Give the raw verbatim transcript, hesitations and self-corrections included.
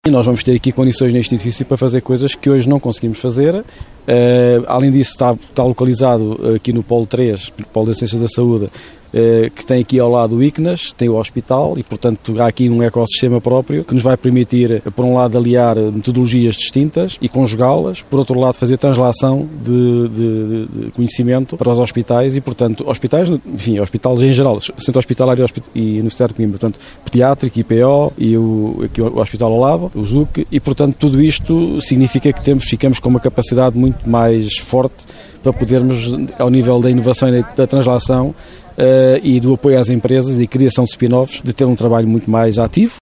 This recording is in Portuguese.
E nós vamos ter aqui condições neste edifício para fazer coisas que hoje não conseguimos fazer. Uh, além disso, está, está localizado aqui no Polo três, Polo das Ciências da Saúde, uh, que tem aqui ao lado o I C N A S, tem o hospital e, portanto, há aqui um ecossistema próprio que nos vai permitir, por um lado, aliar metodologias distintas e conjugá-las, por outro lado, fazer translação de, de, de conhecimento para os hospitais e, portanto, hospitais, enfim, hospitais em geral, centro hospitalário e Universidade de Coimbra, portanto, pediátrico, I P O e o, aqui o Hospital ao lado, o Z U C, e, portanto, tudo isto significa que temos, ficamos com uma capacidade muito mais forte para podermos, ao nível da inovação e da translação uh, e do apoio às empresas e criação de spin-offs, de ter um trabalho muito mais ativo.